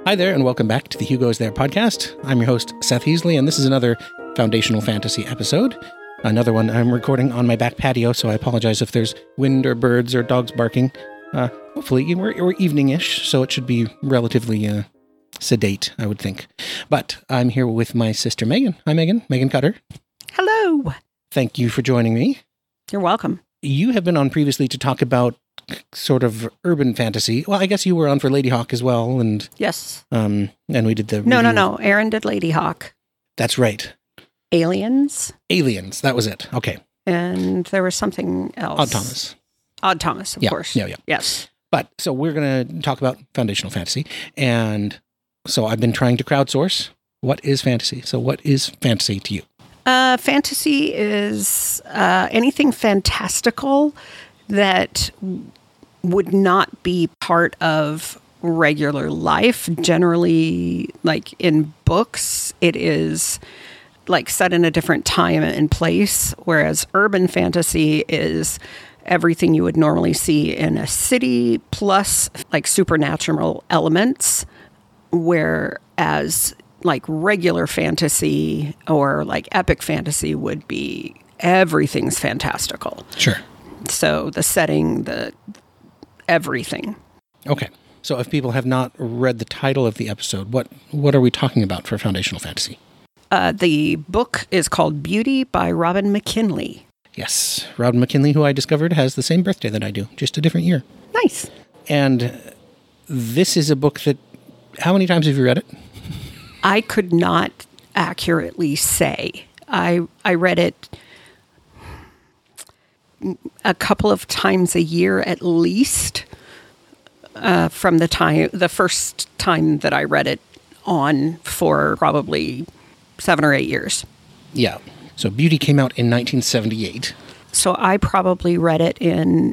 Hi there, and welcome back to the Hugo's There podcast. I'm your host, Seth Heasley, and this is another Foundational Fantasy episode. Another one I'm recording on my back patio, so I apologize if there's wind or birds or dogs barking. Hopefully, we're evening-ish, so it should be relatively sedate, I would think. But I'm here with my sister, Megan. Hi, Megan. Megan Cutter. Hello. Thank you for joining me. You're welcome. You have been on previously to talk about sort of urban fantasy. Well, I guess you were on for Ladyhawke as well, and Yes. and we did the No. Aaron did Ladyhawke. That's right. Aliens. Aliens. That was it. Okay. And there was something else. Odd Thomas. Odd Thomas, of course. Yeah. Yes. But so we're going to talk about foundational fantasy, and so I've been trying to crowdsource. What is fantasy? So what is fantasy to you? Fantasy is anything fantastical that would not be part of regular life. Generally, like in books, it is like set in a different time and place, whereas urban fantasy is everything you would normally see in a city plus like supernatural elements, whereas like regular fantasy or like epic fantasy would be everything's fantastical. Sure. So the setting, the everything. Okay. So if people have not read the title of the episode, what are we talking about for foundational fantasy? The book is called Beauty by Robin McKinley. Yes. Robin McKinley, who I discovered has the same birthday that I do, just a different year. Nice. And this is a book that, how many times have you read it? I could not accurately say. I read it a couple of times a year at least, from the first time that I read it on for probably 7 or 8 years. Yeah. So Beauty came out in 1978. So I probably read it in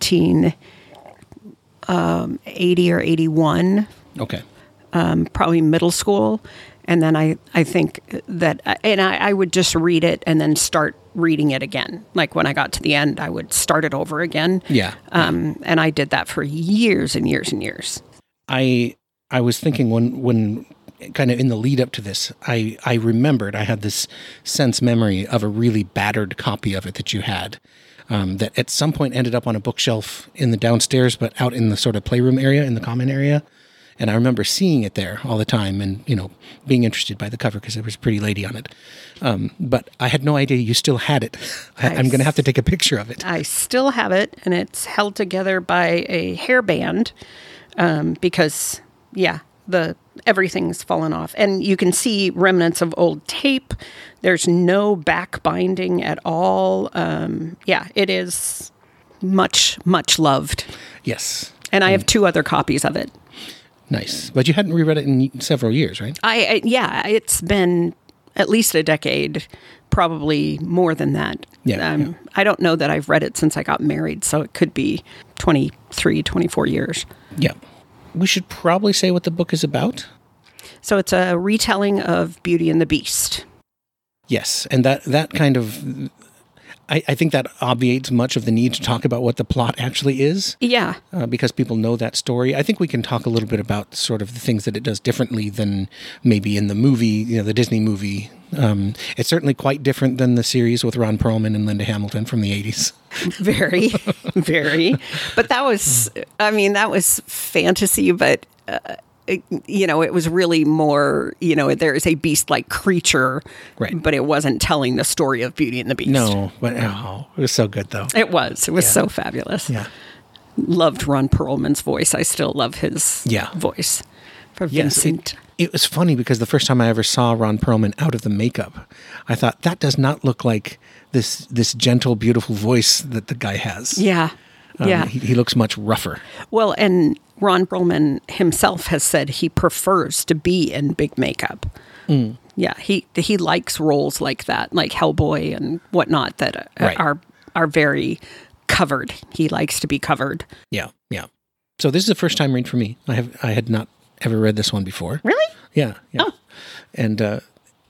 1980 or 81. Okay. Probably middle school. And then I think that, and I would just read it and then start reading it again. Like when I got to the end, I would start it over again. Yeah. And I did that for years and years and years. I was thinking when kind of in the lead up to this, I remembered I had this sense memory of a really battered copy of it that you had, that at some point ended up on a bookshelf in the downstairs, but out in the sort of playroom area, in the common area. And I remember seeing it there all the time and, being interested by the cover because there was a pretty lady on it. But I had no idea you still had it. I'm going to have to take a picture of it. I still have it, and it's held together by a hairband because, everything's fallen off. And you can see remnants of old tape. There's no back binding at all. It is much, much loved. Yes. And I have 2 other copies of it. Nice. But you hadn't reread it in several years, right? It's been at least a decade, probably more than that. Yeah. I don't know that I've read it since I got married, so it could be 23, 24 years. Yeah. We should probably say what the book is about. So it's a retelling of Beauty and the Beast. Yes. And that kind of, I think that obviates much of the need to talk about what the plot actually is. Yeah. Because people know that story. I think we can talk a little bit about sort of the things that it does differently than maybe in the movie, the Disney movie. It's certainly quite different than the series with Ron Perlman and Linda Hamilton from the 80s. Very, very. But that was fantasy, but it was really more, there is a beast-like creature, right? But it wasn't telling the story of Beauty and the Beast. No, but it was so good, though. It was so fabulous. Yeah. Loved Ron Perlman's voice. I still love his voice for Vincent. It was funny because the first time I ever saw Ron Perlman out of the makeup, I thought, that does not look like this gentle, beautiful voice that the guy has. Yeah. He looks much rougher. Well, and Ron Perlman himself has said he prefers to be in big makeup. Mm. Yeah, he likes roles like that, like Hellboy and whatnot, that are very covered. He likes to be covered. Yeah. So this is a first time read for me. I had not ever read this one before. Really? Yeah. Oh. And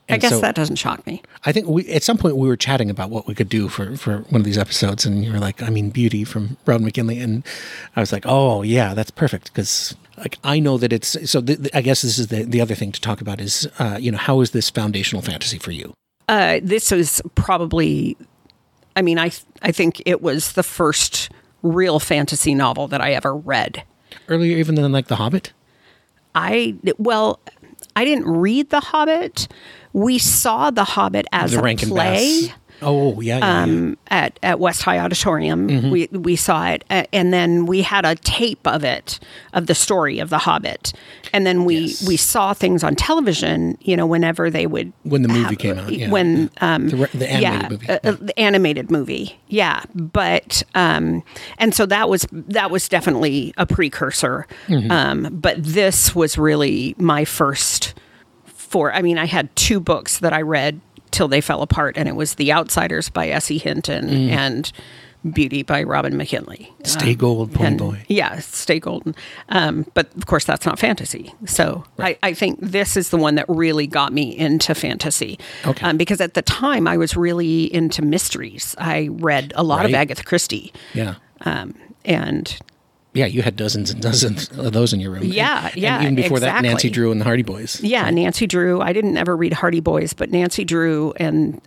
I guess that doesn't shock me. I think at some point we were chatting about what we could do for one of these episodes, and you were like, I mean, Beauty from Robin McKinley, and I was like, oh yeah, that's perfect, because like I know that it's so. I guess this is the other thing to talk about is how is this foundational fantasy for you? This is probably, I mean, I think it was the first real fantasy novel that I ever read. Earlier even than like The Hobbit? I didn't read The Hobbit. We saw The Hobbit as a play. Oh, yeah. At West High Auditorium. Mm-hmm. We saw it, and then we had a tape of it, of the story of The Hobbit. And then we saw things on television, whenever they would... When the movie came out, yeah. When... the animated movie. The animated movie, yeah. But, and so that was definitely a precursor. Mm-hmm. But this was really my first... I had 2 books that I read till they fell apart, and it was The Outsiders by S.E. Hinton and Beauty by Robin McKinley. Stay Gold, Pony Boy. Yeah, Stay Golden. But of course, that's not fantasy. So right. I think this is the one that really got me into fantasy. Okay. Because at the time, I was really into mysteries. I read a lot of Agatha Christie. Yeah. And... Yeah, you had dozens and dozens of those in your room. Yeah, and even before that, Nancy Drew and the Hardy Boys. Yeah, right? Nancy Drew. I didn't ever read Hardy Boys, but Nancy Drew and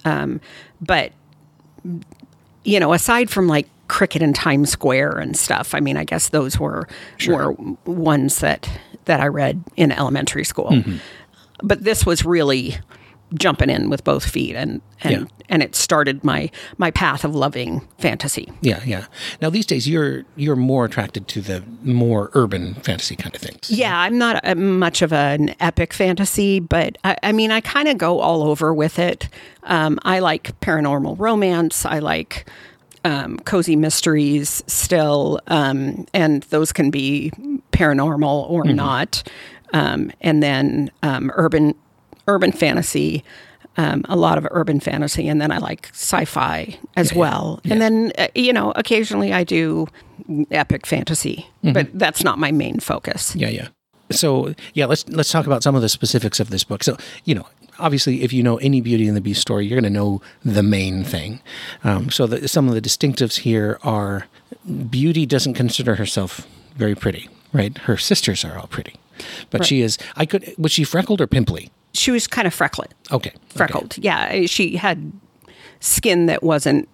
aside from like Cricket in Times Square and stuff, I mean, I guess those were ones that I read in elementary school. Mm-hmm. But this was really jumping in with both feet, and it started my path of loving fantasy. Yeah. Now these days you're more attracted to the more urban fantasy kind of things. Yeah, I'm not much of an epic fantasy, but I kind of go all over with it. I like paranormal romance. I like cozy mysteries still, and those can be paranormal or not. And then urban fantasy, a lot of urban fantasy, and then I like sci-fi as well. Yeah. And then, occasionally I do epic fantasy, but that's not my main focus. Yeah. So, let's talk about some of the specifics of this book. So, obviously, if you know any Beauty and the Beast story, you're going to know the main thing. So some of the distinctives here are Beauty doesn't consider herself very pretty, right? Her sisters are all pretty. But she is, was she freckled or pimply? She was kind of freckled. Okay. Freckled. Okay. Yeah. She had skin that wasn't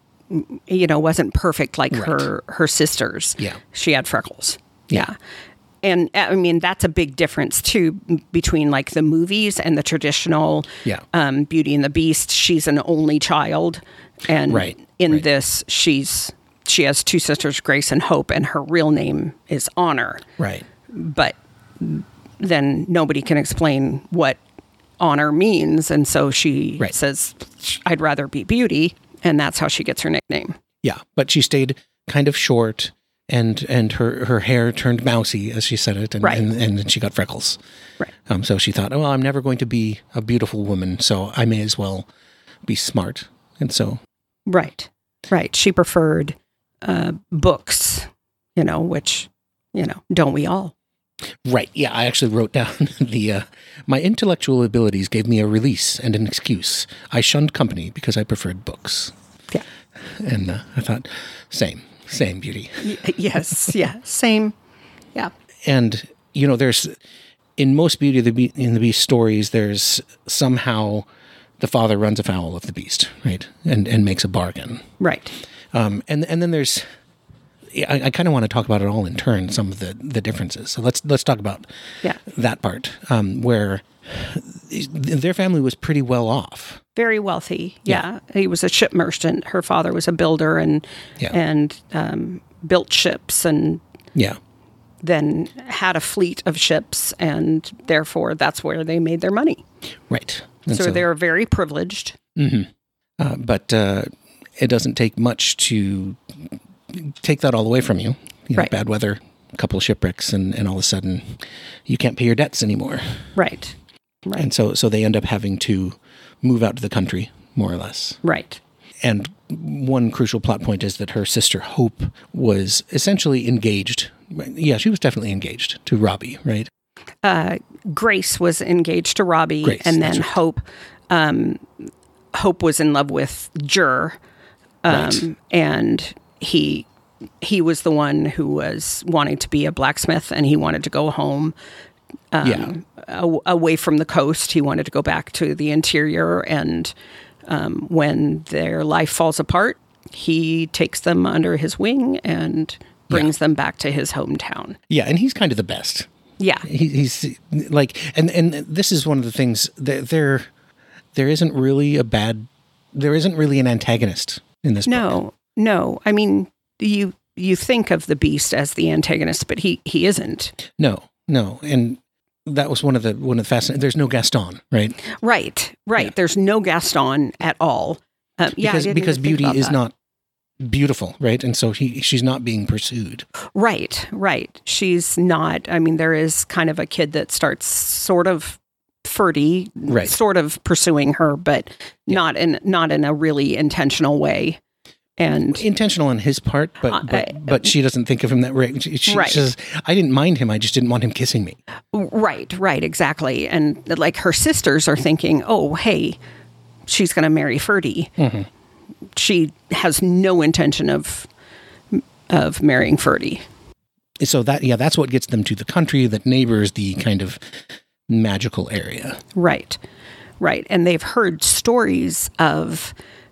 perfect like her sisters. Yeah. She had freckles. Yeah. And I mean, that's a big difference too between like the movies and the traditional Beauty and the Beast. She's an only child. And in this, she has 2 sisters, Grace and Hope, and her real name is Honor. Right. But then nobody can explain what Honor means. And so she says, I'd rather be Beauty. And that's how she gets her nickname. Yeah. But she stayed kind of short and her hair turned mousy, as she said it. And then she got freckles. Right. So she thought, I'm never going to be a beautiful woman, so I may as well be smart. And so. Right. She preferred books, which, don't we all? Right. Yeah, I actually wrote down my intellectual abilities gave me a release and an excuse. I shunned company because I preferred books. Yeah. And I thought, same Beauty. Yes. Yeah. Same. Yeah. And, there's, in most Beauty and the Beast stories, there's somehow the father runs afoul of the beast, right? And makes a bargain. Right. And then there's... I kind of want to talk about it all in turn, some of the differences. So let's talk about that part, where their family was pretty well off. Very wealthy, yeah. He was a ship merchant. Her father was a builder and built ships and then had a fleet of ships, and therefore that's where they made their money. Right. So they were very privileged. Mm-hmm. But it doesn't take much to... take that all away from you. Bad weather, a couple of shipwrecks, and all of a sudden you can't pay your debts anymore. Right. And so they end up having to move out to the country, more or less. Right. And one crucial plot point is that her sister Hope was essentially engaged. Yeah, she was definitely engaged to Robbie, right? Grace was engaged to Robbie, and then Hope Hope was in love with Jur, Right. and he was the one who was wanting to be a blacksmith, and he wanted to go home away from the coast. He wanted to go back to the interior, and when their life falls apart, he takes them under his wing and brings them back to his hometown. Yeah, and he's kind of the best. Yeah. He's like, and this is one of the things that there isn't really an antagonist in this book. No. I mean, you think of the Beast as the antagonist, but he isn't. No. And that was one of the fascinating. There's no Gaston, right? Right. Yeah. There's no Gaston at all. Because beauty is not beautiful, right? And so she's not being pursued. Right. She's not. I mean, there is kind of a kid that starts sort of flirty, right, sort of pursuing her, but not in a really intentional way. And intentional on his part, but she doesn't think of him that way. She says, "I didn't mind him. I just didn't want him kissing me." Right, exactly. And like her sisters are thinking, "Oh, hey, she's going to marry Ferdy." Mm-hmm. She has no intention of marrying Ferdy. So that's what gets them to the country that neighbors the kind of magical area. Right. And they've heard stories of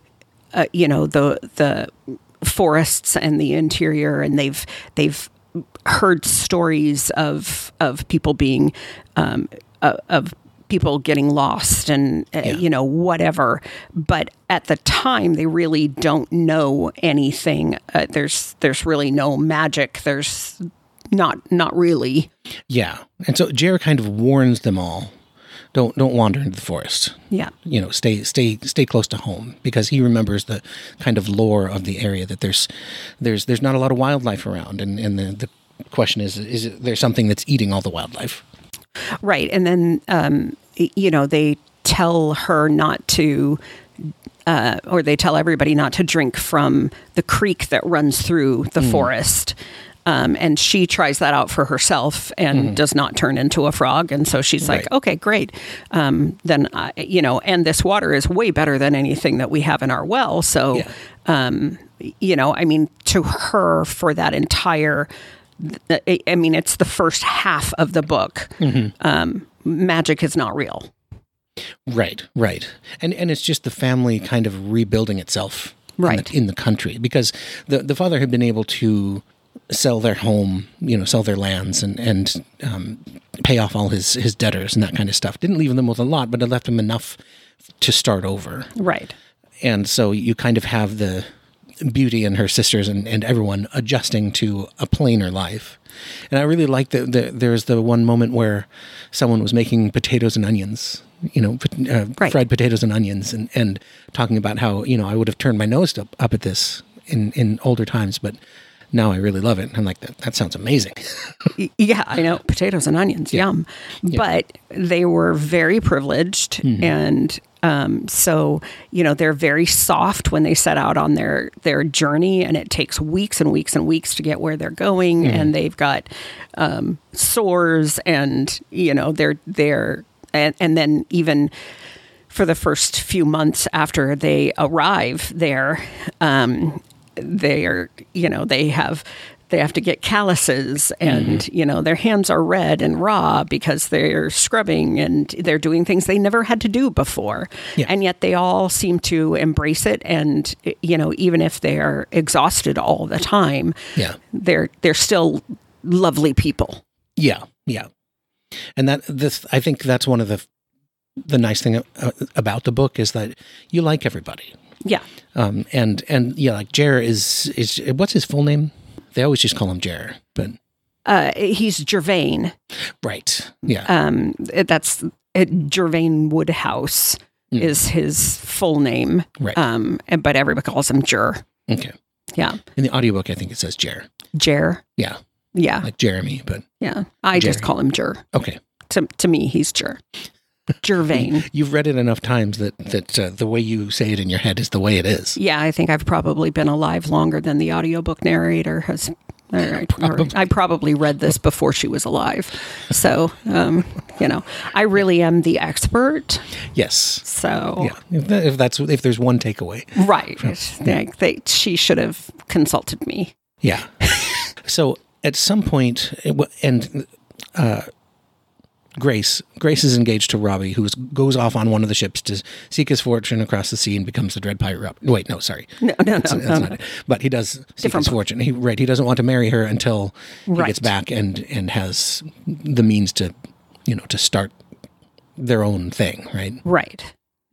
the forests and the interior, and they've heard stories of people being of people getting lost and whatever. But at the time, they really don't know anything. There's really no magic. There's not really. Yeah, and so Jer kind of warns them all. Don't wander into the forest. Yeah. Stay close to home, because he remembers the kind of lore of the area, that there's not a lot of wildlife around, and the question is there something that's eating all the wildlife? Right. And then they tell her not to or they tell everybody not to drink from the creek that runs through the forest. And she tries that out for herself and does not turn into a frog. And so she's like, okay, great. And this water is way better than anything that we have in our well. So, to her, for that entire, it's the first half of the book. Magic is not real. Right. And it's just the family kind of rebuilding itself in the country, because the father had been able to sell their home, sell their lands and pay off all his debtors and that kind of stuff. Didn't leave them with a lot, but it left them enough to start over. Right. And so you kind of have the Beauty and her sisters and everyone adjusting to a plainer life. And I really like that there's the one moment where someone was making potatoes and onions, fried potatoes and onions, and talking about how, I would have turned my nose up at this in older times, but now I really love it. I'm like, that sounds amazing. Yeah, I know. Potatoes and onions, yum. Yeah. But they were very privileged. And so, they're very soft when they set out on their journey. And it takes weeks and weeks and weeks to get where they're going. And they've got sores and, they're and then even for the first few months after they arrive there, they have to get calluses and, their hands are red and raw because they're scrubbing and they're doing things they never had to do before. Yeah. And yet they all seem to embrace it. And, even if they're exhausted all the time, they're still lovely people. Yeah. Yeah. And I think that's one of the nice thing about the book is that you like everybody. Yeah. Like Jer is what's his full name? They always just call him Jer, but he's Gervain. Right. Yeah. That's Gervain Woodhouse is his full name. Right. But everybody calls him Jer. Okay. Yeah. In the audiobook, I think it says Jer. Jer. Yeah. Yeah. Like Jeremy, but yeah, I just call him Jer. Okay. To me, he's Jer. Gervain. You've read it enough times that the way you say it in your head is the way it is. Yeah, I think I've probably been alive longer than the audiobook narrator has All right. I probably read this before she was alive. So, I really am the expert. Yes. So, yeah, if there's one takeaway. Right. She should have consulted me. Yeah. So at some point, Grace is engaged to Robbie, who goes off on one of the ships to seek his fortune across the sea and becomes the Dread Pirate Robbie. Wait, no, sorry. No. That's not it. But he does seek his fortune. He doesn't want to marry her until he gets back and has the means to, to start their own thing, right? Right.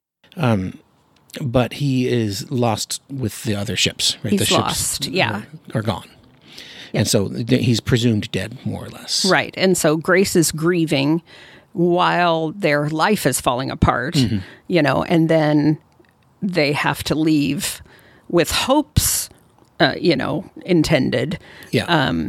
But he is lost with the other ships, right? He's lost, are gone. And so he's presumed dead, more or less. Right. And so Grace is grieving while their life is falling apart, and then they have to leave with hopes, intended. Yeah.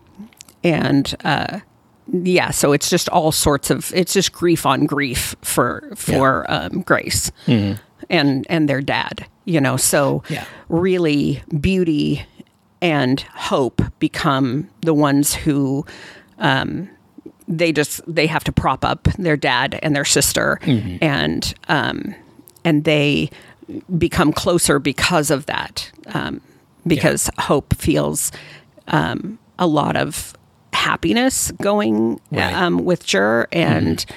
So it's just all sorts of, it's just grief on grief for Grace and their dad, so really Beauty and Hope become the ones who they have to prop up their dad and their sister, and they become closer because of that. Because Hope feels a lot of happiness going with Jur, and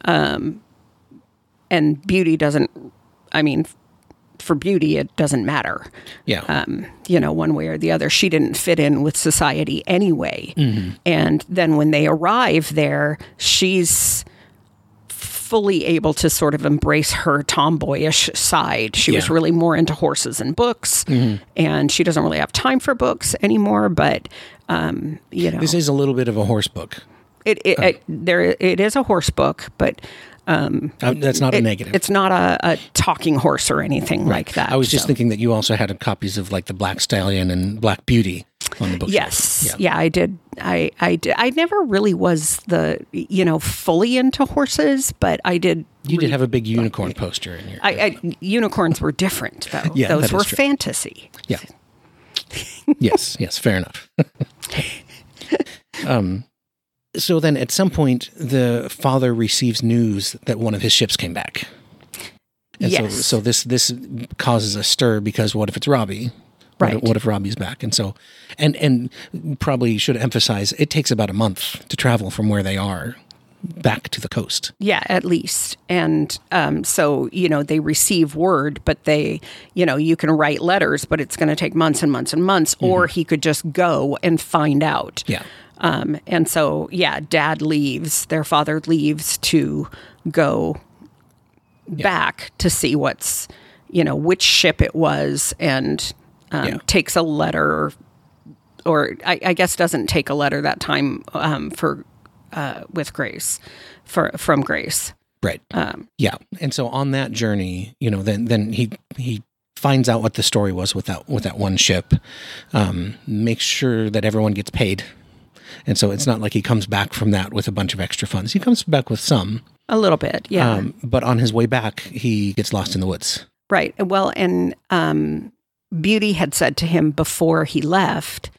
Beauty doesn't. I mean, for Beauty, it doesn't matter. Yeah. One way or the other. She didn't fit in with society anyway. And then when they arrive there, she's fully able to sort of embrace her tomboyish side. She was really more into horses and books, and she doesn't really have time for books anymore. But this is a little bit of a horse book. It is a horse book, but. That's not a negative. It's not a talking horse or anything like that. I was just thinking that you also had copies of like the Black Stallion and Black Beauty on the bookshelf. Yes. Yeah, I did. I did. I never really was fully into horses, but I did. You did have a big unicorn poster in your. Unicorns were different though. Yeah, those were fantasy. Yeah. Yes. Fair enough. So then at some point, the father receives news that one of his ships came back. And so this causes a stir, because what if it's Robbie? Right. What if Robbie's back? And so, and probably should emphasize, it takes about a month to travel from where they are back to the coast. Yeah, at least. And so, they receive word, but they, you can write letters, but it's going to take months and months and months, or he could just go and find out. Yeah. And so, Dad leaves, their father leaves to go back to see what's, which ship it was, and takes a letter, or I guess doesn't take a letter that time with Grace, from Grace. Right. And so on that journey, then he finds out what the story was with that one ship, makes sure that everyone gets paid. And so it's not like he comes back from that with a bunch of extra funds. He comes back with some. A little bit, yeah. But on his way back, he gets lost in the woods. Right. Well, and Beauty had said to him before he left,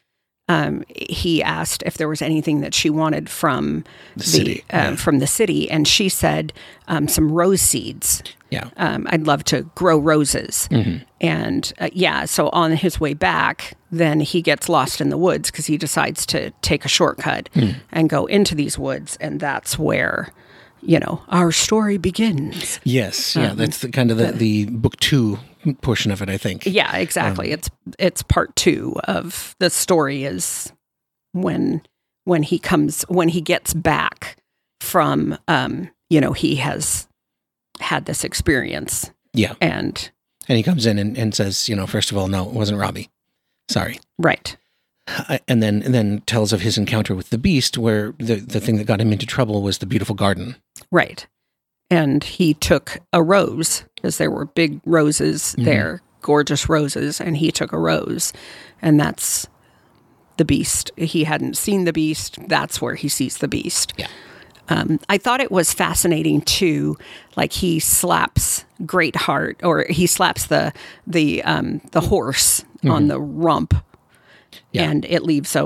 he asked if there was anything that she wanted from the city. And she said some rose seeds. Yeah. I'd love to grow roses. And so on his way back, then he gets lost in the woods because he decides to take a shortcut and go into these woods. And that's where, our story begins. Yes. Yeah. That's the book 2 portion of it, I think. Yeah, exactly. It's part 2 of the story, is when he gets back from, he has had this experience. Yeah. And he comes in and says, first of all, no, it wasn't Robbie. Sorry. Right. And then tells of his encounter with the beast, where the thing that got him into trouble was the beautiful garden. Right. And he took a rose, because there were big roses there, gorgeous roses, and he took a rose, and that's the beast. He hadn't seen the beast. That's where he sees the beast. Yeah. I thought it was fascinating too. Like, he slaps Greatheart, or he slaps the horse on the rump, and it leaves a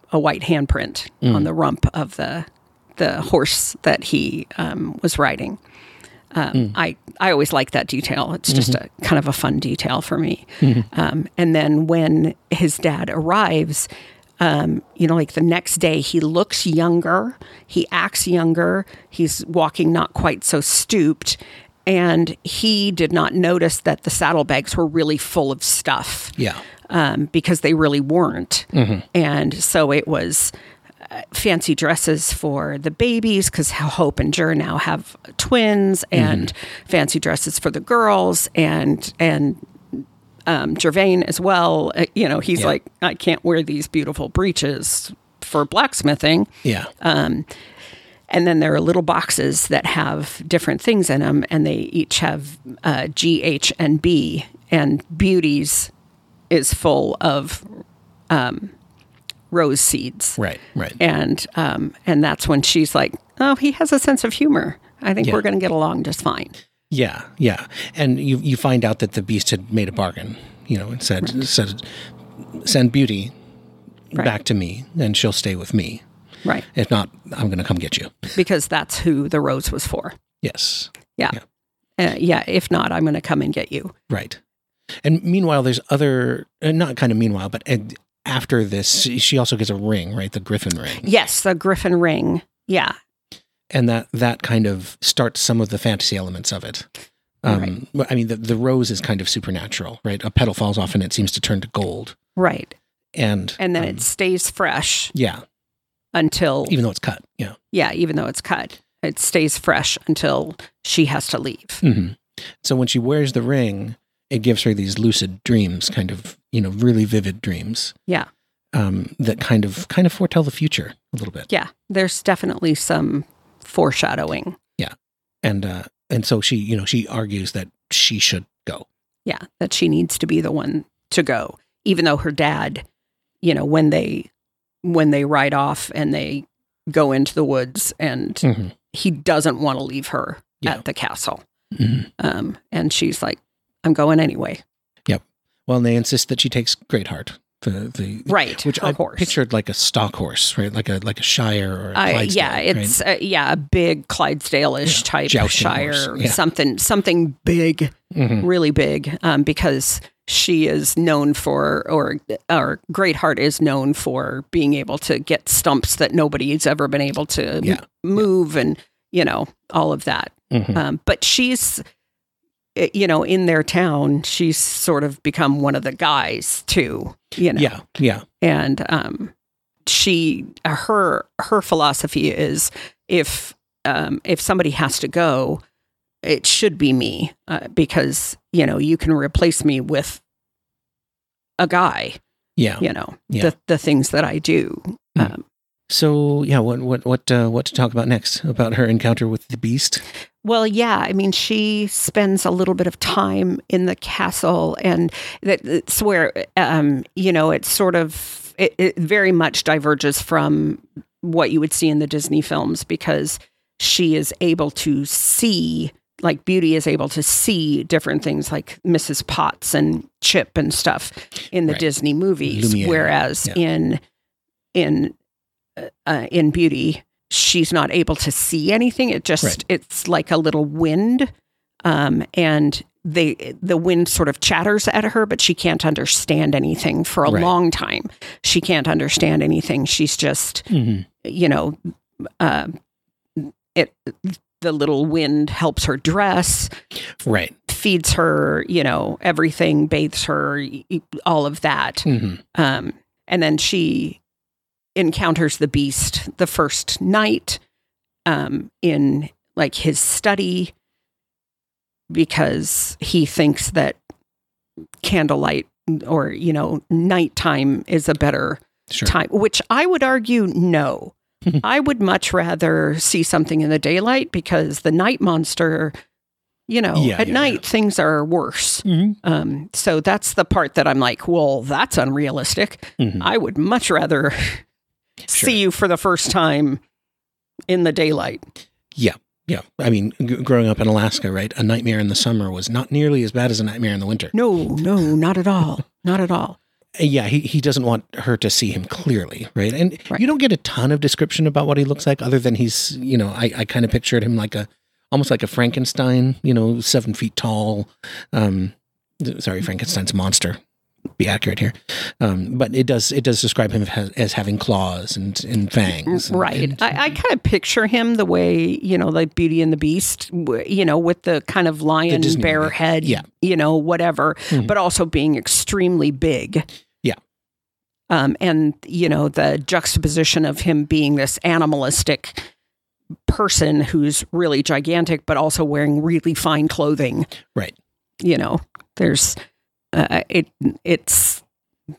a white handprint on the rump of the horse that he was riding. I always like that detail. It's just a kind of a fun detail for me. And then when his dad arrives, like the next day, he looks younger, he acts younger, he's walking not quite so stooped, and he did not notice that the saddlebags were really full of stuff. Yeah. Because they really weren't. And so it was fancy dresses for the babies, because Hope and Jer now have twins, and fancy dresses for the girls, and Gervain as well. He's like, I can't wear these beautiful breeches for blacksmithing. Yeah. And then there are little boxes that have different things in them, and they each have G, H, and B. And Beauty's is full of rose seeds. Right. And that's when she's like, oh, he has a sense of humor. I think we're going to get along just fine. Yeah. And you find out that the Beast had made a bargain, and said, send Beauty back to me, and she'll stay with me. Right. If not, I'm going to come get you. Because that's who the rose was for. Yes. Yeah. If not, I'm going to come and get you. Right. And meanwhile, there's other, not kind of meanwhile, but after this, she also gets a ring, right? The Griffin ring. Yes, the Griffin ring. Yeah. And that kind of starts some of the fantasy elements of it. Right. I mean, the rose is kind of supernatural, right? A petal falls off and it seems to turn to gold. Right. And then it stays fresh. Yeah. Until... Even though it's cut. Yeah. Yeah, even though it's cut. It stays fresh until she has to leave. Mm-hmm. So when she wears the ring, it gives her these lucid dreams, kind of, really vivid dreams. Yeah. That kind of foretell the future a little bit. Yeah. There's definitely some foreshadowing. Yeah. And so she argues that she should go. Yeah. That she needs to be the one to go. Even though her dad, when they ride off and they go into the woods, and he doesn't want to leave her at the castle. Mm-hmm. And she's like, I'm going anyway. Yep. Well, and they insist that she takes Greatheart, the right, which I pictured like a stock horse, right? Like a Shire or a Clydesdale. Yeah, it's right? A big Clydesdale-ish type Shire, horse. Yeah. something big, really big, because she is known for, or Greatheart is known for being able to get stumps that nobody's ever been able to move, and all of that. But she's, in their town, she's sort of become one of the guys too. Yeah. And her philosophy is, if somebody has to go, it should be me, because you can replace me with a guy. Yeah. The things that I do. So yeah, what to talk about next about her encounter with the Beast? Well, yeah, I mean, she spends a little bit of time in the castle, and that's where it's sort of it very much diverges from what you would see in the Disney films, because she is able to see, like Beauty is able to see different things like Mrs. Potts and Chip and stuff in the Disney movies, Lumiere. Whereas in Beauty, she's not able to see anything. It just it's like a little wind, and the wind sort of chatters at her, but she can't understand anything for a long time. She can't understand anything. She's just the little wind helps her dress, feeds her, everything, bathes her, all of that. And then she encounters the Beast the first night in like his study, because he thinks that candlelight or nighttime is a better time, which I would argue no. I would much rather see something in the daylight, because the night monster, at night things are worse. So that's the part that I'm like, well, that's unrealistic. I would much rather see you for the first time in the daylight. Yeah. I mean, growing up in Alaska, right? A nightmare in the summer was not nearly as bad as a nightmare in the winter. No, not at all. Not at all. Yeah, he doesn't want her to see him clearly, right? And Right. you don't get a ton of description about what he looks like, other than he's, I kind of pictured him like almost like a Frankenstein, 7 feet tall. Sorry, Frankenstein's monster. Be accurate here, but it does describe him as having claws and fangs. Right. I kind of picture him the way, like Beauty and the Beast, with the kind of lion Disney bear movie. head, Yeah. Whatever, but also being extremely big. Yeah. And, the juxtaposition of him being this animalistic person who's really gigantic, but also wearing really fine clothing. Right. There's, it's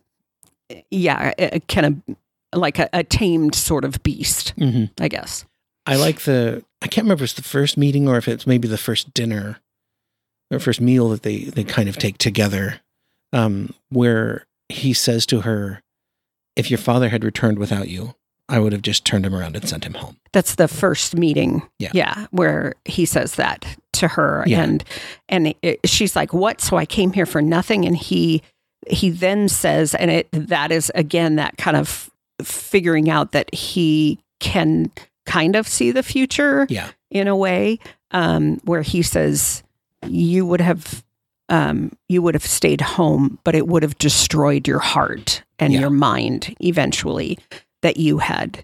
kind of like a tamed sort of beast, I guess. I like I can't remember if it's the first meeting or if it's maybe the first dinner or first meal that they kind of take together, where he says to her, if your father had returned without you, I would have just turned him around and sent him home. That's the first meeting. Yeah. Yeah. Where he says that to her. Yeah. And she's like, what? So I came here for nothing. And he then says, and that is again, that kind of figuring out that he can kind of see the future in a way, where he says, you would have stayed home, but it would have destroyed your heart and your mind eventually, that you had,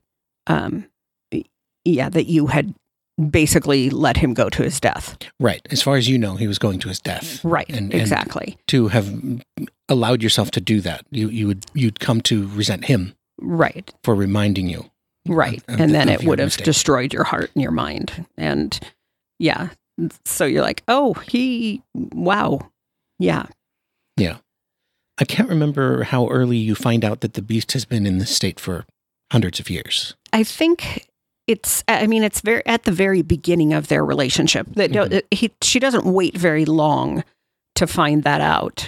that you had basically let him go to his death. Right. As far as you know, he was going to his death. Right. And Exactly. to have allowed yourself to do that, you'd come to resent him. Right. For reminding you. Right. And then it would have destroyed your heart and your mind. And yeah. So you're like, oh, wow. Yeah. Yeah. I can't remember how early you find out that the beast has been in this state for hundreds of years. I think it's very at the very beginning of their relationship that she doesn't wait very long to find that out,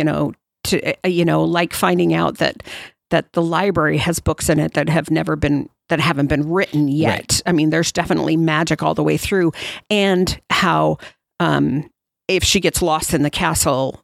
like finding out that the library has books in it that haven't been written yet. Right. I mean, there's definitely magic all the way through, and how, if she gets lost in the castle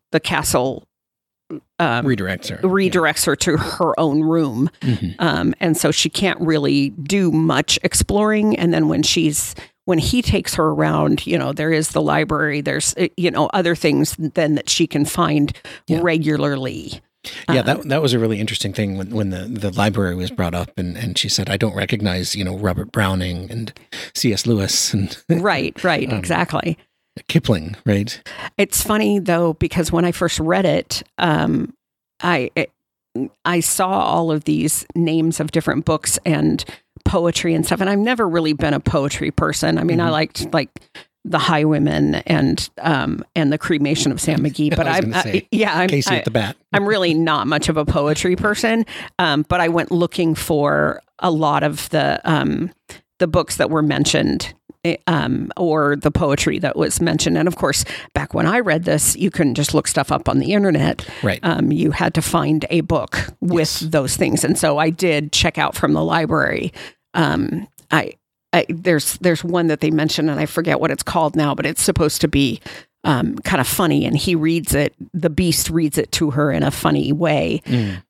redirects her to her own room. And so she can't really do much exploring. And then when he takes her around, there is the library, there's, other things then that she can find regularly. Yeah, that was a really interesting thing when the library was brought up and she said, I don't recognize, Robert Browning and C.S. Lewis and Right, exactly. Kipling, right? It's funny though, because when I first read it, I saw all of these names of different books and poetry and stuff, and I've never really been a poetry person. I mean, I liked like The Highwaymen and the Cremation of Sam McGee, but Casey at the Bat. I'm really not much of a poetry person. But I went looking for a lot of the books that were mentioned, or the poetry that was mentioned. And of course, back when I read this, you couldn't just look stuff up on the internet. Right. You had to find a book with those things. And so I did check out from the library. There's one that they mentioned, and I forget what it's called now, but it's supposed to be kind of funny. And he reads it, the beast reads it to her in a funny way.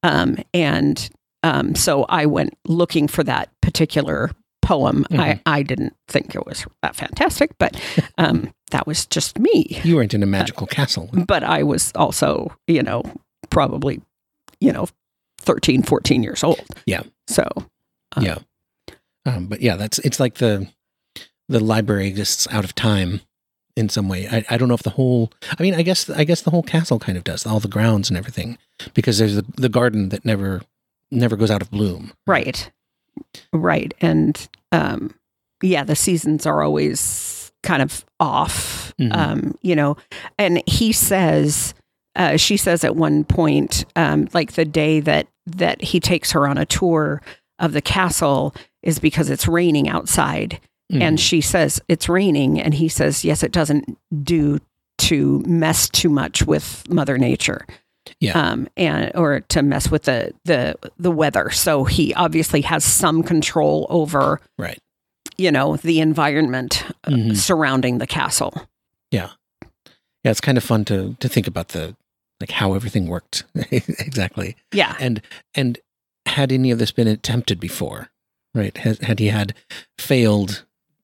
So I went looking for that particular poem. I didn't think it was that fantastic, but that was just me. You weren't in a magical castle. But I was also, probably, 13, 14 years old. Yeah. So. Yeah. But yeah, it's like the library exists out of time in some way. I don't know if I guess the whole castle kind of does, all the grounds and everything, because there's the garden that never goes out of bloom. Right. And, the seasons are always kind of off, and she says at one point, like the day that he takes her on a tour of the castle is because it's raining outside. And she says, it's raining. And he says, yes, it doesn't do to mess too much with Mother Nature. Yeah. Or to mess with the weather. So he obviously has some control over, right, the environment surrounding the castle. Yeah. Yeah. It's kind of fun to think about the like how everything worked. Exactly. Yeah. And had any of this been attempted before, right? Had he had failed,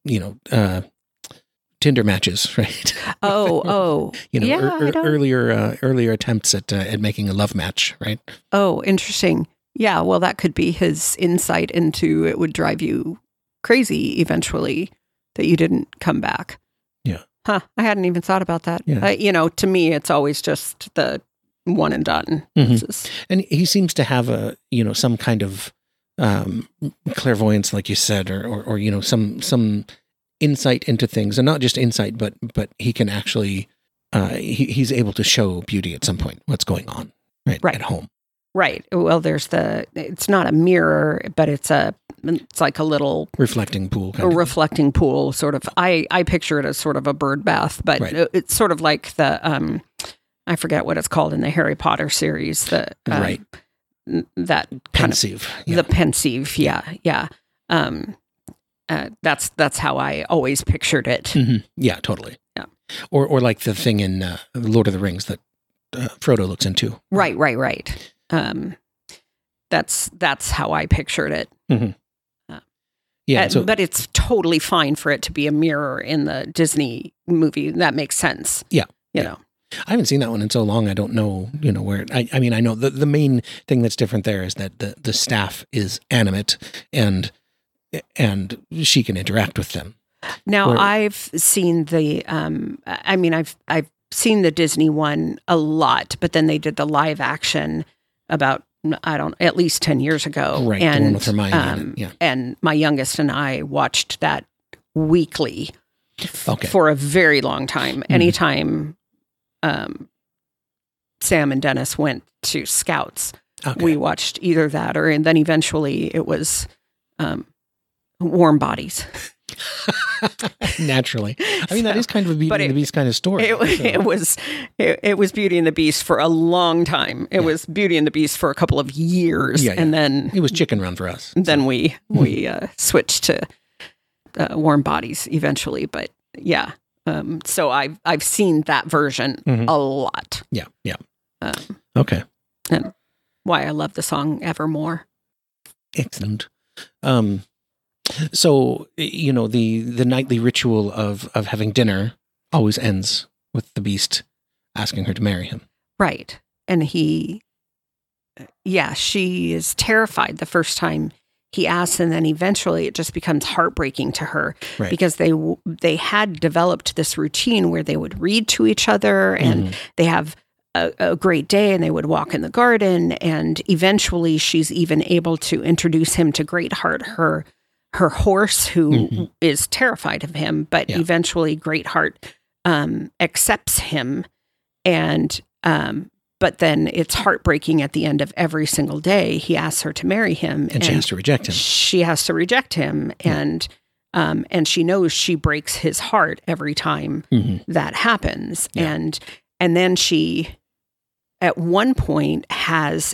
Tinder matches, right? Oh. Yeah, earlier attempts at making a love match, right? Oh, interesting. Yeah, well, that could be his insight into it would drive you crazy eventually that you didn't come back. Yeah. Huh. I hadn't even thought about that. Yeah. To me, it's always just the one and done. And he seems to have some kind of clairvoyance, like you said, or some insight into things, and not just insight, but he can actually he's able to show beauty at some point, what's going on right at home. Right. Well, it's not a mirror, but it's like a little reflecting pool. Reflecting pool, sort of. I picture it as sort of a bird bath, but it's sort of like the I forget what it's called in the Harry Potter series. That pensieve. The pensieve. Yeah. That's how I always pictured it. Mm-hmm. Yeah, totally. Yeah. Or like the thing in Lord of the Rings that Frodo looks into. Right. That's how I pictured it. Mm-hmm. But it's totally fine for it to be a mirror in the Disney movie. That makes sense. Yeah. You know. I haven't seen that one in so long. I don't know, where. I mean, I know the main thing that's different there is that the staff is animate and she can interact with them. Now, I've seen the. I've seen the Disney one a lot, but then they did the live action about at least 10 years ago. Right, and the one with Hermione. Yeah. And my youngest and I watched that weekly for a very long time. Mm-hmm. Anytime Sam and Dennis went to Scouts, we watched either that and then eventually it was Warm Bodies. Naturally. I mean, that is kind of a Beauty and the Beast kind of story. It was Beauty and the Beast for a long time. It was Beauty and the Beast for a couple of years. Yeah. And then it was Chicken Run for us. Then we switched to Warm Bodies eventually. But yeah. So I've seen that version a lot. Yeah. Yeah. Okay. And why I love the song Evermore. Excellent. So, the nightly ritual of having dinner always ends with the Beast asking her to marry him. Right. And she is terrified the first time he asks, and then eventually it just becomes heartbreaking to her because they had developed this routine where they would read to each other and they have a great day and they would walk in the garden, and eventually she's even able to introduce him to Greatheart, her horse, who is terrified of him, but eventually Greatheart accepts him, and but then it's heartbreaking at the end of every single day. He asks her to marry him, and she has to reject him. She has to reject him, and she knows she breaks his heart every time that happens, and then she, at one point, has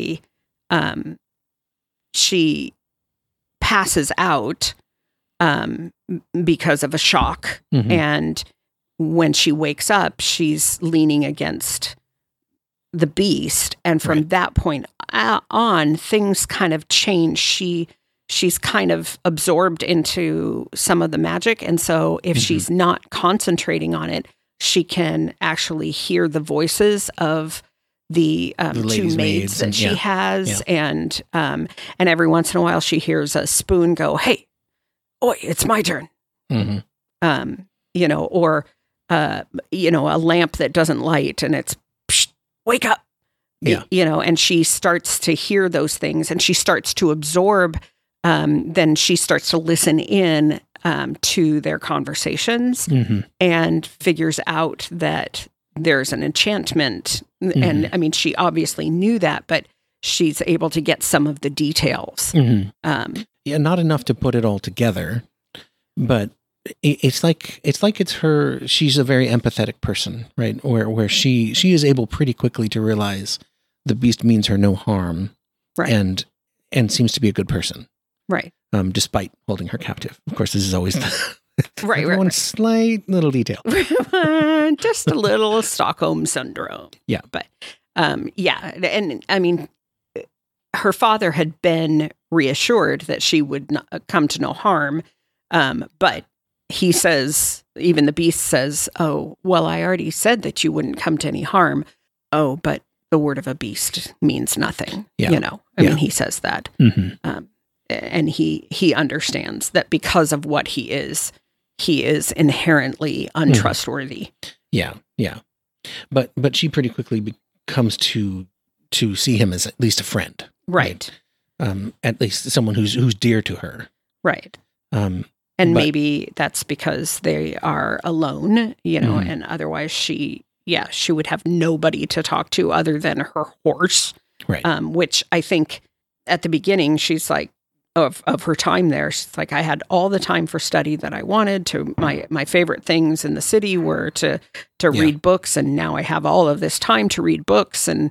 she passes out because of a shock. And when she wakes up, she's leaning against the Beast. And from that point on, things kind of change. She's kind of absorbed into some of the magic. And so if she's not concentrating on it, she can actually hear the voices of the two maids that she has, and every once in a while she hears a spoon go, "Hey, oi, it's my turn." Or a lamp that doesn't light, and it's, "Psst, wake up." And she starts to hear those things, and she starts to absorb. Then she starts to listen in to their conversations, and figures out that there's an enchantment. And I mean, she obviously knew that, but she's able to get some of the details. Not enough to put it all together, but it's like it's her. She's a very empathetic person, right? Where she is able pretty quickly to realize the Beast means her no harm, right? And seems to be a good person, right? Despite holding her captive. Of course, this is always Right, One slight little detail. Just a little Stockholm syndrome. Yeah. But yeah. And I mean, her father had been reassured that she would not come to no harm. But he says, even the beast says, oh, well, I already said that you wouldn't come to any harm. Oh, but the word of a beast means nothing. Yeah. You know, I mean, he says that. Mm-hmm. And he understands that because of what he is inherently untrustworthy. Yeah. Yeah. But she pretty quickly comes to see him as at least a friend. Right. At least someone who's dear to her. Right. And maybe that's because they are alone, you know, and otherwise she would have nobody to talk to other than her horse. Right. Which I think at the beginning, she's like, of her time there, she's like, I had all the time for study that I wanted to. My favorite things in the city were to read books. And now I have all of this time to read books. And,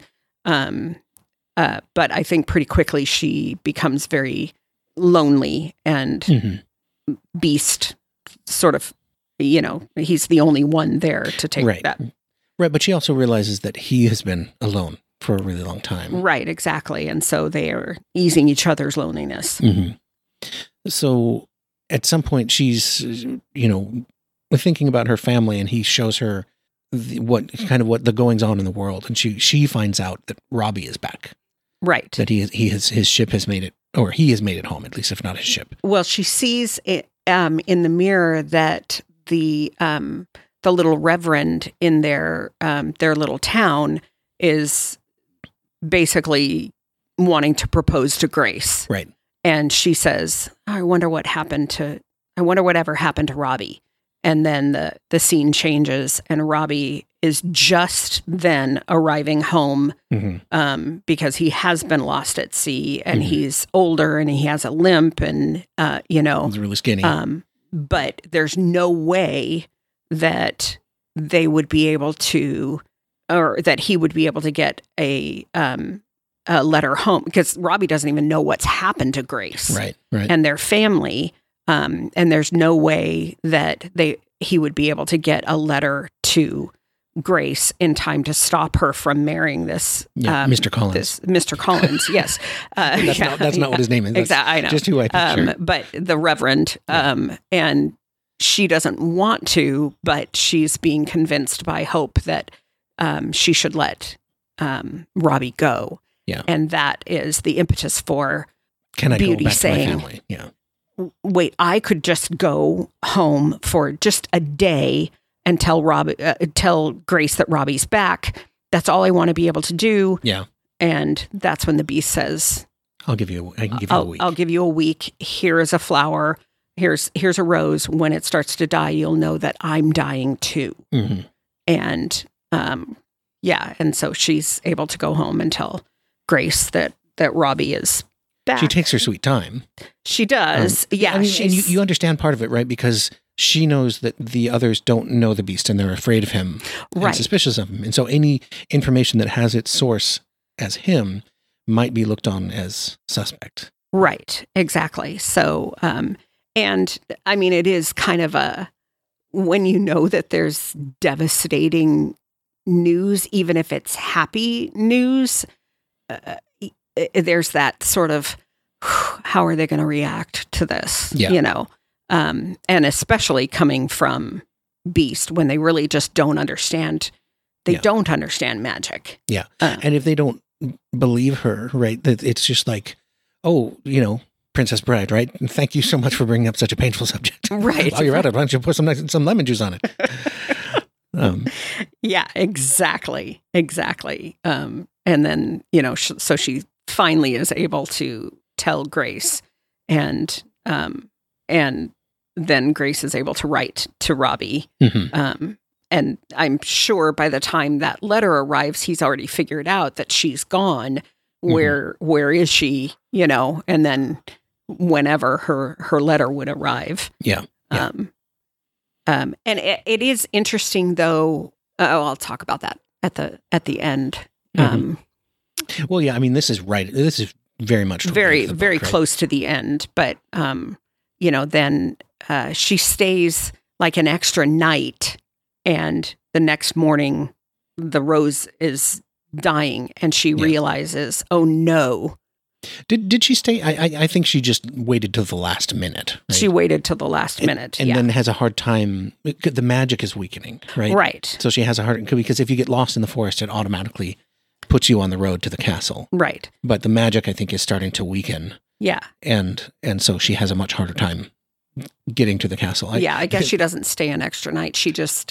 but I think pretty quickly she becomes very lonely and Beast sort of, you know, he's the only one there to take that. Right. But she also realizes that he has been alone for a really long time. Right. Exactly. And so they are easing each other's loneliness. Mm-hmm. So at some point she's, you know, thinking about her family, and he shows her what the goings on in the world. And she finds out that Robbie is back. Right. That his ship has made it, or he has made it home, at least if not his ship. Well, she sees it, in the mirror that the little reverend in their little town is basically wanting to propose to Grace. Right. And she says, I wonder whatever happened to Robbie. And then the scene changes, and Robbie is just then arriving home because he has been lost at sea, and he's older, and he has a limp, and you know, he's really skinny. But there's no way that they would be able to, or that he would be able to get a letter home, because Robbie doesn't even know what's happened to Grace, right, and their family. And there's no way that he would be able to get a letter to Grace in time to stop her from marrying this Mr. Collins. Mr. Collins, yes. That's not what his name is. Exactly, I know. Just who I picture. But the Reverend, and she doesn't want to, but she's being convinced by Hope that she should let Robbie go. Yeah. And that is the impetus for Can I Beauty go back saying, to my family? Yeah. Wait, I could just go home for just a day and tell Grace that Robbie's back. That's all I want to be able to do. Yeah. And that's when the beast says, I can give you a week. I'll give you a week. Here is a flower. Here's a rose. When it starts to die, you'll know that I'm dying too. Mm-hmm. And and so she's able to go home and tell Grace that Robbie is back. She takes her sweet time. She does. I mean, and you understand part of it, right? Because she knows that the others don't know the beast, and they're afraid of him and suspicious of him. And so any information that has its source as him might be looked on as suspect. Right. Exactly. So, and I mean, it is kind of when you know that there's devastating news, even if it's happy news, there's that sort of, how are they going to react to this? Yeah. You know, and especially coming from Beast, when they really just don't understand. They don't understand magic. Yeah. And if they don't believe her, right, that it's just like, oh, you know, Princess Bride, right? And thank you so much for bringing up such a painful subject. Right. While you're at it, why don't you put some lemon juice on it? Yeah, exactly. And then, you know, so she finally is able to tell Grace, and then Grace is able to write to Robbie. Mm-hmm. And I'm sure by the time that letter arrives, he's already figured out that she's gone. Where is she? You know, and then whenever her letter would arrive. Yeah. And it is interesting, though. I'll talk about that at the end. Well, yeah. I mean, this is right. This is very much very close to the end. But you know, then she stays like an extra night, and the next morning the rose is dying, and she realizes, oh no. Did she stay? I think she just waited till the last minute. Right? She waited till the last minute. And then has a hard time. The magic is weakening, right? Right. So she has a hard, because if you get lost in the forest, it automatically puts you on the road to the castle. Right. But the magic, I think, is starting to weaken. Yeah. And so she has a much harder time getting to the castle. I guess she doesn't stay an extra night. She just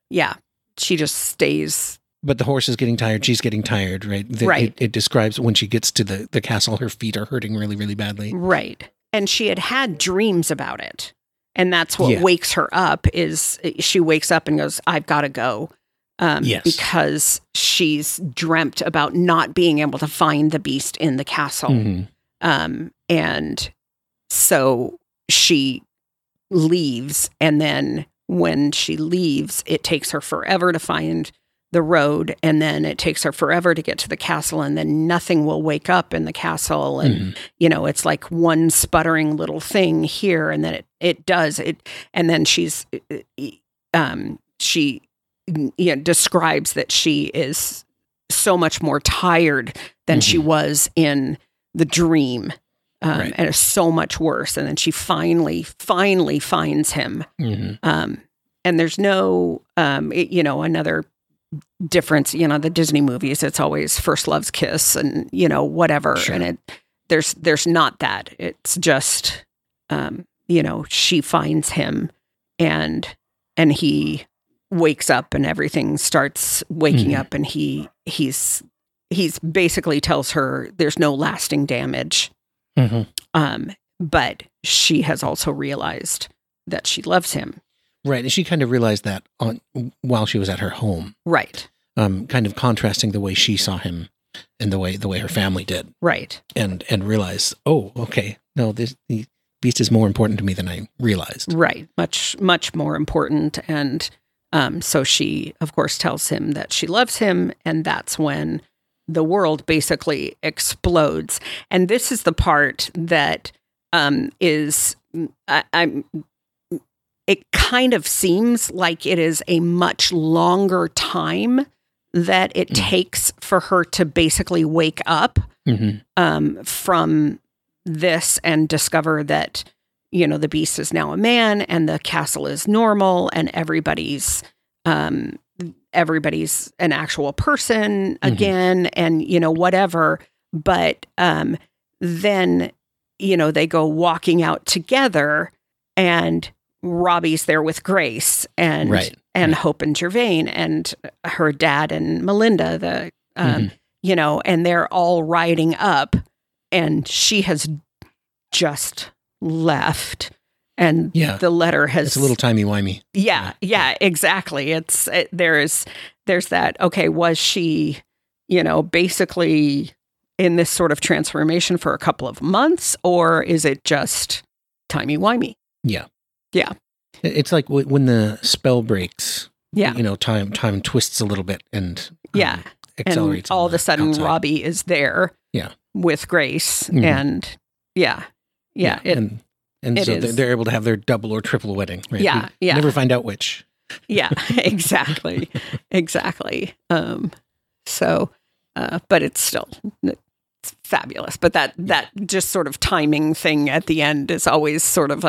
stays. But the horse is getting tired. She's getting tired, right? Right. It describes when she gets to the castle, her feet are hurting really, really badly. Right. And she had dreams about it. And that's what wakes her up, is she wakes up and goes, I've got to go. Because she's dreamt about not being able to find the beast in the castle. Mm-hmm. And so she leaves. And then when she leaves, it takes her forever to find the road, and then it takes her forever to get to the castle, and then nothing will wake up in the castle, and it's like one sputtering little thing here, and then it does it, and then she describes that she is so much more tired than she was in the dream, and it's so much worse, and then she finally finds him, and there's no another difference, the Disney movies, it's always first love's kiss and, whatever. Sure. And there's not that. It's just, she finds him and he wakes up and everything starts waking up, and he's basically tells her there's no lasting damage. But she has also realized that she loves him. Right, and she kind of realized that while she was at her home. Right. Kind of contrasting the way she saw him and the way her family did. Right. And realized, oh, okay, no, the beast is more important to me than I realized. Right, much, much more important. And so she, of course, tells him that she loves him, and that's when the world basically explodes. And this is the part that is, it kind of seems like it is a much longer time that it takes for her to basically wake up from this and discover that, the beast is now a man and the castle is normal and everybody's an actual person again, and, whatever. But then, they go walking out together, and Robbie's there with Grace and Hope and Gervain and her dad and Melinda, and they're all riding up, and she has just left, and the letter has, it's a little timey-wimey. Yeah, exactly. There's that, okay, was she, basically in this sort of transformation for a couple of months, or is it just timey-wimey? Yeah. Yeah. It's like when the spell breaks, yeah. Time twists a little bit and accelerates. And all of a sudden, outside. Robbie is there with Grace. And and so they're able to have their double or triple wedding. Right? Yeah. We never find out which. Yeah, exactly. Exactly. But it's still it's fabulous. But that just sort of timing thing at the end is always sort of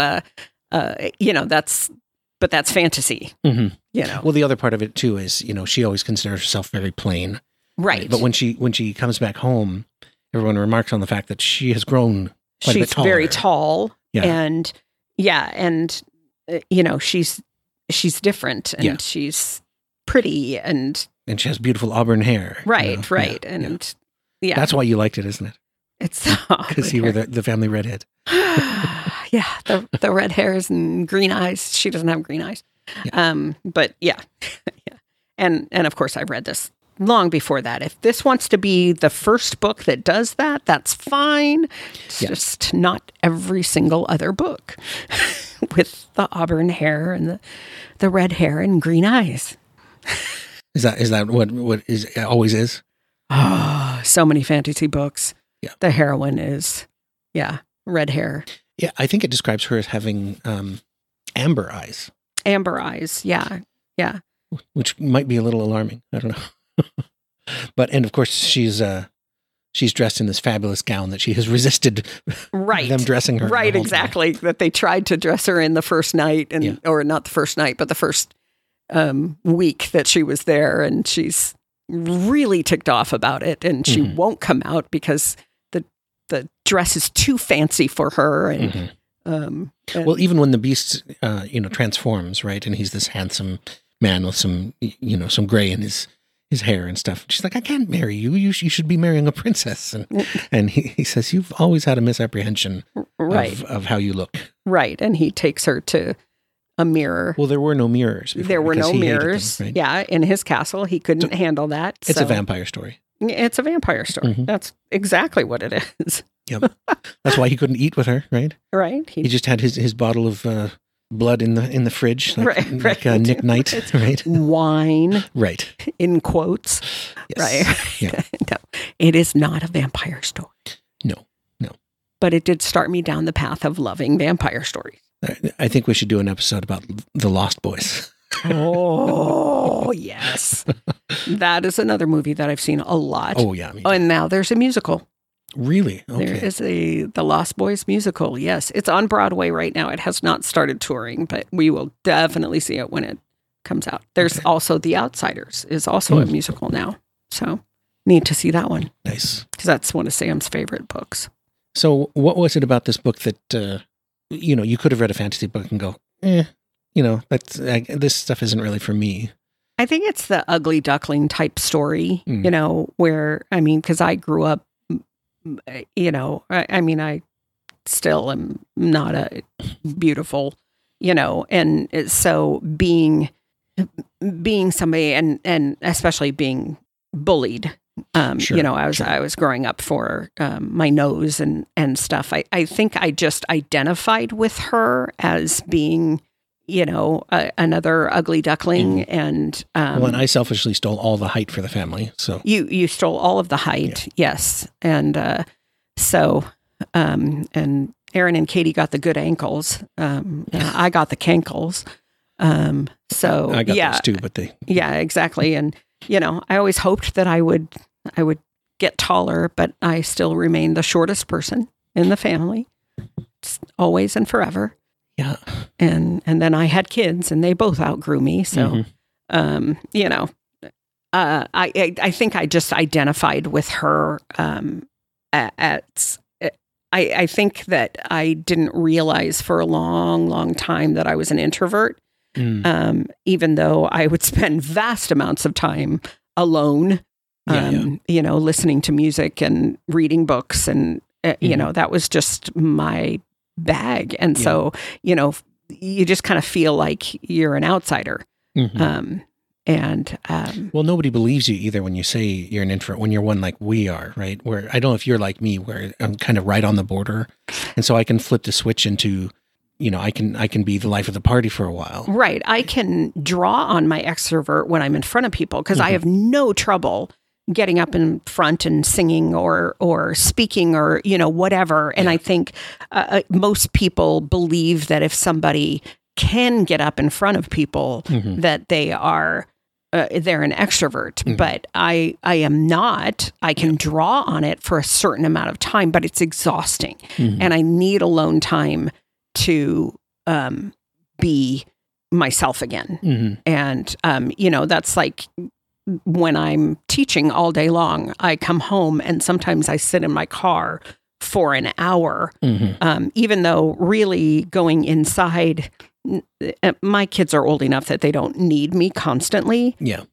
that's fantasy. Well, the other part of it too is, she always considers herself very plain. Right. But when she comes back home, everyone remarks on the fact that she has grown quite a bit taller. She's very tall. Yeah. And she's different, and she's pretty, and she has beautiful auburn hair. Right. And that's why you liked it, isn't it? It's because you were the family redhead. Yeah, the red hairs and green eyes. She doesn't have green eyes. Yeah. But yeah. And of course I've read this long before that. If this wants to be the first book that does that, that's fine. It's just not every single other book with the auburn hair and the red hair and green eyes. Is that what is always is? Oh, so many fantasy books. Yeah. The heroine is red hair. Yeah, I think it describes her as having Amber eyes. Amber eyes. Yeah. Yeah. Which might be a little alarming. I don't know. And of course she's dressed in this fabulous gown that she has resisted them dressing her. Right, exactly. Time. That they tried to dress her in the first night or not the first night, but the first week that she was there, and she's really ticked off about it, and she won't come out because the dress is too fancy for her. And, well, even when the Beast, transforms, right, and he's this handsome man with some gray in his hair and stuff. She's like, I can't marry you. You should be marrying a princess. And he says, you've always had a misapprehension of how you look. Right. And he takes her to a mirror. Well, there were no mirrors before. There were no mirrors. Them, right? Yeah. In his castle, he couldn't handle that. It's a vampire story. It's a vampire story. That's exactly what it is. Yep. That's why he couldn't eat with her, right? Right. He just had his bottle of blood in the fridge, like Nick Knight, right? Wine, right? In quotes, yes. Right? Yeah. No, it is not a vampire story. No. But it did start me down the path of loving vampire stories. I think we should do an episode about the Lost Boys. Oh yes, that is another movie that I've seen a lot. Oh yeah, and now there's a musical. Really? Okay. There is the Lost Boys musical. Yes, it's on Broadway right now. It has not started touring, but we will definitely see it when it comes out. There's also The Outsiders is also a musical now. So need to see that one. Nice. Because that's one of Sam's favorite books. So what was it about this book that, you could have read a fantasy book and go, this stuff isn't really for me. I think it's the ugly duckling type story, where, because I grew up, I still am not a beautiful, and so being somebody and especially being bullied, I was growing up for my nose and stuff. I think I just identified with her as being, another ugly duckling. And and I selfishly stole all the height for the family. So you stole all of the height, yes. And and Aaron and Katie got the good ankles. I got the cankles. So I got those too, but exactly. And I always hoped that I would get taller, but I still remain the shortest person in the family, always and forever. Yeah. And then I had kids, and they both outgrew me. So, I think I just identified with her. I think that I didn't realize for a long, long time that I was an introvert. Even though I would spend vast amounts of time alone, listening to music and reading books, and that was just my bag. And so, you just kind of feel like you're an outsider. Well, nobody believes you either when you say you're an introvert, when you're one like we are, right? Where I don't know if you're like me, where I'm kind of right on the border, and so I can flip the switch into, I can be the life of the party for a while. Right. I can draw on my extrovert when I'm in front of people, because I have no trouble getting up in front and singing or speaking or, whatever. And I think most people believe that if somebody can get up in front of people, that they are, they're an extrovert. But I am not. I can draw on it for a certain amount of time, but it's exhausting. And I need alone time to be myself again. And, that's like when I'm teaching all day long, I come home and sometimes I sit in my car for an hour, even though really going inside, my kids are old enough that they don't need me constantly. Yeah.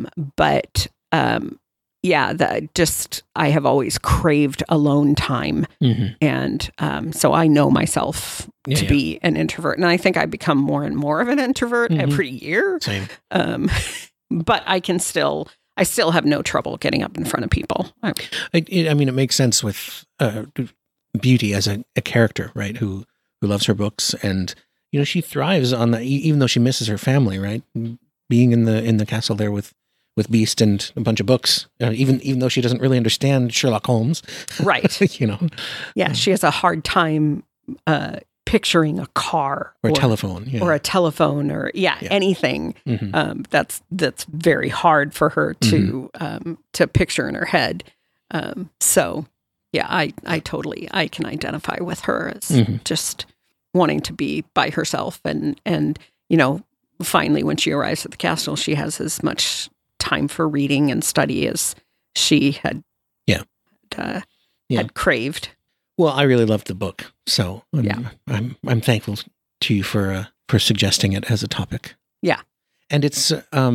I have always craved alone time. And so I know myself to be an introvert. And I think I become more and more of an introvert every year. Same. But I still have no trouble getting up in front of people. It makes sense with Beauty as a character, right? Who loves her books, and she thrives on that, even though she misses her family, right? Being in the castle there with Beast and a bunch of books, even though she doesn't really understand Sherlock Holmes, right? Yeah, she has a hard time picturing a car or a telephone, or a telephone, or anything. That's very hard for her to picture in her head. So yeah, I totally I can identify with her as just wanting to be by herself, and finally when she arrives at the castle, she has as much time for reading and study as she had had craved. Well, I really loved the book, so I'm thankful to you for suggesting it as a topic. Yeah, and it's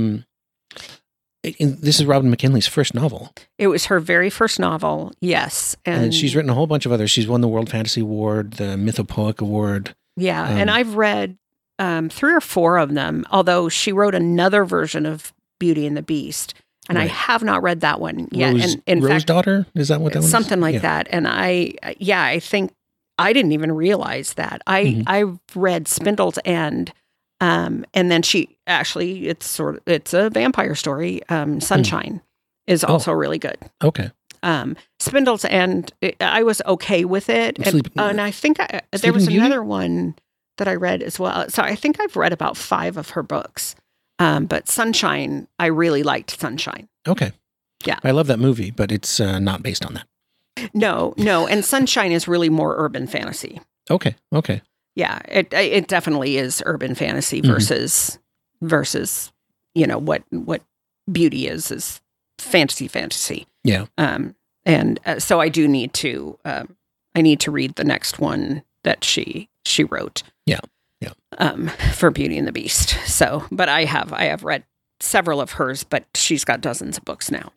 this is Robin McKinley's first novel. It was her very first novel, yes, and she's written a whole bunch of others. She's won the World Fantasy Award, the Mythopoeic Award. Yeah, and I've read 3 or 4 of them. Although she wrote another version of Beauty and the Beast. And I have not read that one yet. And in Rose fact, Daughter? Is that what that one is? Something like that. And I think I didn't even realize that. I read Spindle's End, and then she actually it's a vampire story. Sunshine is also really good. Okay. Spindle's End, I was okay with it, and I think there was another one that I read as well. So I think I've read about 5 of her books. But Sunshine, I really liked Sunshine. Okay. Yeah. I love that movie, but it's not based on that. No. And Sunshine is really more urban fantasy. Okay. Yeah, it definitely is urban fantasy versus what Beauty is fantasy. Yeah. And so I do need to read the next one that she wrote. Yeah. For Beauty and the Beast. So, but I have read several of hers, but she's got dozens of books now.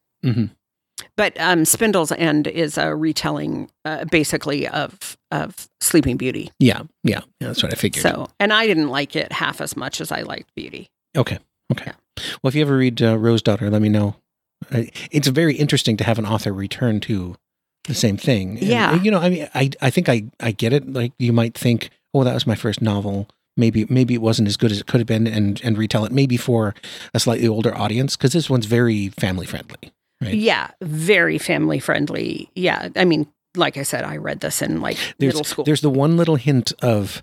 But Spindle's End is a retelling, basically of Sleeping Beauty. Yeah, that's what I figured. So, and I didn't like it half as much as I liked Beauty. Okay. Yeah. Well, if you ever read Rose Daughter, let me know. It's very interesting to have an author return to the same thing. And, I mean, I think I get it. Like, you might think, oh, that was my first novel. Maybe it wasn't as good as it could have been, and retell it maybe for a slightly older audience, because this one's very family friendly, right? Yeah, very family friendly. Yeah, I mean, like I said, I read this in middle school. There's the one little hint of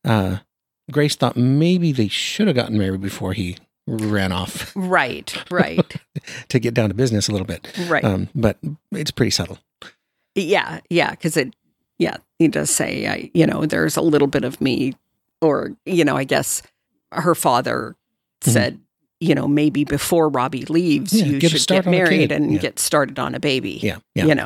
Grace thought maybe they should have gotten married before he ran off. Right. To get down to business a little bit. Right. But it's pretty subtle. Yeah, because he does say, there's a little bit of me, or, I guess her father said, maybe before Robbie leaves, you should get married and get started on a baby. Yeah.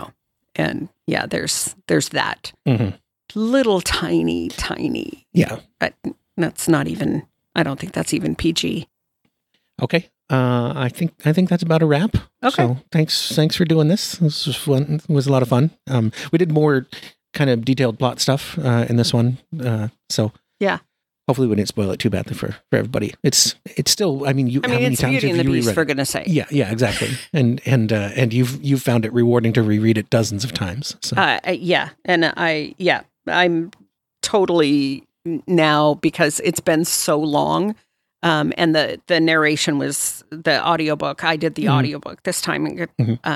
And there's that little tiny. Yeah. But that's not even, I don't think that's even PG. Okay. I think that's about a wrap. Okay. So thanks for doing this. This was fun. It was a lot of fun. We did more kind of detailed plot stuff in this one. So yeah. Hopefully we didn't spoil it too badly for everybody. It's still, I mean, how many it's times Beauty and the Beast, reread for goodness sake. Yeah, exactly. And you've found it rewarding to reread it dozens of times. So. Yeah. And I'm totally now, because it's been so long. And the narration was the audiobook. I did the audiobook this time.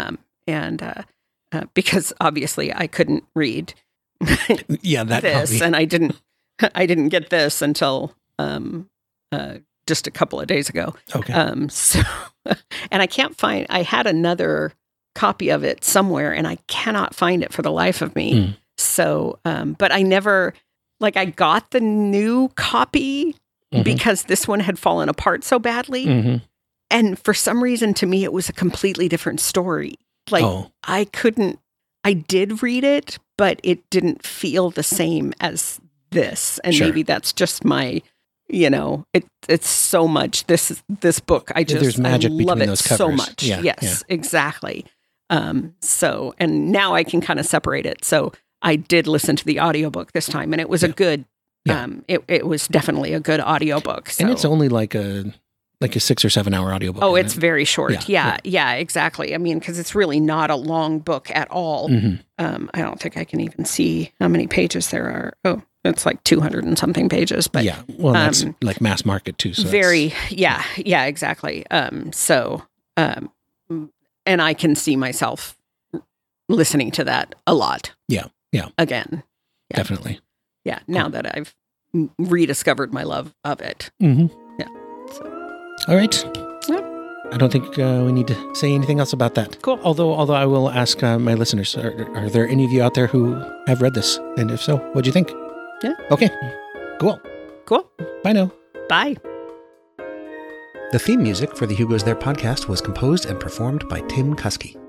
And because obviously I couldn't read that this, copy. and I didn't get this until just a couple of days ago. Okay. So, and I had another copy of it somewhere, and I cannot find it for the life of me. So, but I never, I got the new copy because this one had fallen apart so badly. And for some reason, to me, it was a completely different story. I did read it, but it didn't feel the same as this. And maybe that's just my, it's so much, this book. There's magic I love between it those covers. so much. Yes, exactly. So, and now I can kind of separate it. So I did listen to the audiobook this time, and it was a good, it was definitely a good audiobook. So. And it's only like a 6 or 7 hour audiobook. Oh, it's very short. Yeah, exactly. I mean, because it's really not a long book at all. I don't think I can even see how many pages there are. Oh, it's like 200 and something pages. But yeah, well, that's like mass market too. So exactly. And I can see myself listening to that a lot. Yeah. Again. Definitely. Yeah, now that I've rediscovered my love of it. Mm-hmm. Yeah. So. All right. Yeah. I don't think we need to say anything else about that. Cool. Although I will ask my listeners, are there any of you out there who have read this? And if so, what'd you think? Yeah. Okay. Cool. Cool. Bye now. Bye. The theme music for the Hugo's There podcast was composed and performed by Tim Kuski.